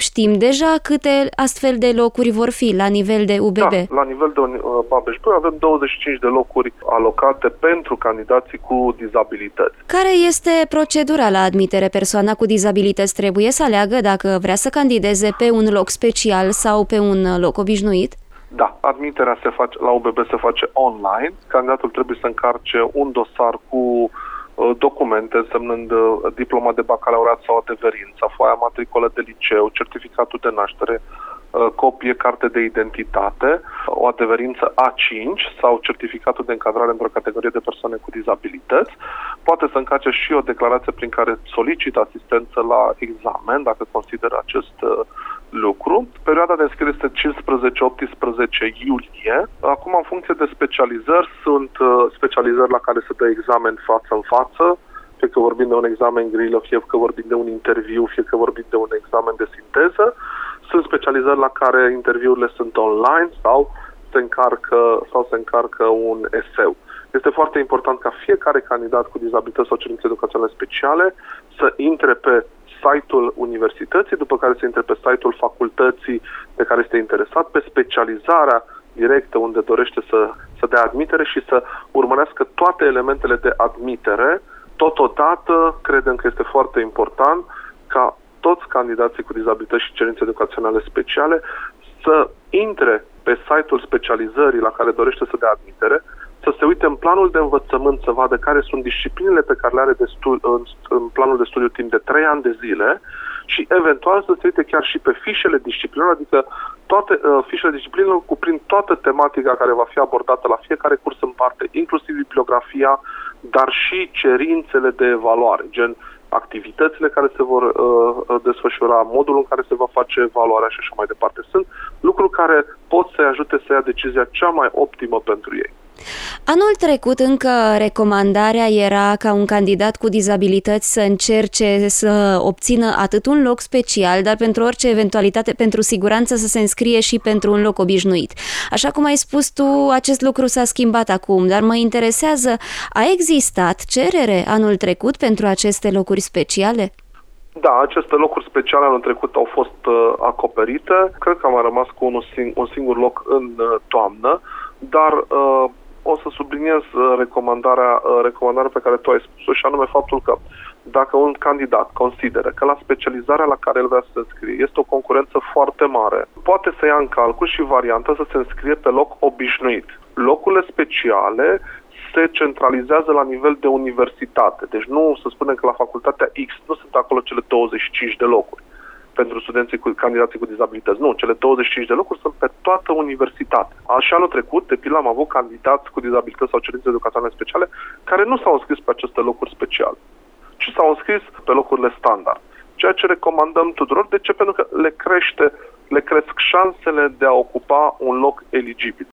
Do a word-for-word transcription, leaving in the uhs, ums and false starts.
știm deja câte astfel de locuri vor fi la nivel de U B B? Da, la nivel de uh, Babeș-Bolyai avem douăzeci și cinci de locuri alocate pentru candidații cu dizabilități. Care este procedura la admitere? Persoana cu dizabilități trebuie să aleagă dacă vrea să candideze pe un loc special sau pe un loc obișnuit? Da, admiterea se face, la U B B se face online. Candidatul trebuie să încarce un dosar cu uh, documente, însemnând uh, diploma de bacalaureat sau adeverință, foaia matricolă de liceu, certificatul de naștere, uh, copie, carte de identitate, o adeverință A cinci sau certificatul de încadrare într-o categorie de persoane cu dizabilități. Poate să încarce și o declarație prin care solicită asistență la examen, dacă consideră acest uh, lucru. Perioada de înscriere este cincisprezece optsprezece iulie. Acum, în funcție de specializări, sunt uh, specializări la care se dă examen față în față, fie că vorbim de un examen grilă, fie că vorbim de un interviu, fie că vorbim de un examen de sinteză. Sunt specializări la care interviurile sunt online sau se încarcă, sau se încarcă un eseu. Este foarte important ca fiecare candidat cu dizabilități sau cerințe educaționale speciale să intre pe site-ul universității, după care să intre pe site-ul facultății de care este interesat, pe specializarea directă unde dorește să, să dea admitere și să urmărească toate elementele de admitere. Totodată, credem că este foarte important ca toți candidații cu dizabilități și cerințe educaționale speciale să intre pe site-ul specializării la care dorește să dea admitere, să se uite în planul de învățământ, să vadă care sunt disciplinele pe care le are de stu- în, în planul de studiu timp de trei ani de zile și eventual să se uite chiar și pe fișele disciplinelor, adică toate uh, fișele disciplinelor cuprind toată tematica care va fi abordată la fiecare curs în parte, inclusiv bibliografia, dar și cerințele de evaluare, gen activitățile care se vor uh, desfășura, modul în care se va face evaluarea și așa mai departe. Sunt lucruri care pot să-i ajute să ia decizia cea mai optimă pentru ei. Anul trecut încă recomandarea era ca un candidat cu dizabilități să încerce să obțină atât un loc special, dar pentru orice eventualitate, pentru siguranță, să se înscrie și pentru un loc obișnuit. Așa cum ai spus tu, acest lucru s-a schimbat acum, dar mă interesează, a existat cerere anul trecut pentru aceste locuri speciale? Da, aceste locuri speciale anul trecut au fost uh, acoperite. Cred că am mai rămas cu un, sing- un singur loc în uh, toamnă, dar uh, o să subliniez uh, recomandarea, uh, recomandarea pe care tu ai spus-o, și anume faptul că dacă un candidat consideră că la specializarea la care el vrea să se înscrie este o concurență foarte mare, poate să ia în calcul și varianta să se înscrie pe loc obișnuit. Locurile speciale se centralizează la nivel de universitate. Deci nu să spunem că la facultatea X nu sunt acolo cele douăzeci și cinci de locuri pentru studenții cu candidații cu dizabilități. Nu, cele douăzeci și cinci de locuri sunt pe toată universitatea. Așa anul trecut, de pildă, am avut candidați cu dizabilități sau cerințe educaționale speciale care nu s-au înscris pe aceste locuri speciale, ci s-au înscris pe locurile standard. Ceea ce recomandăm tuturor. De ce? Pentru că le crește, le cresc șansele de a ocupa un loc eligibil.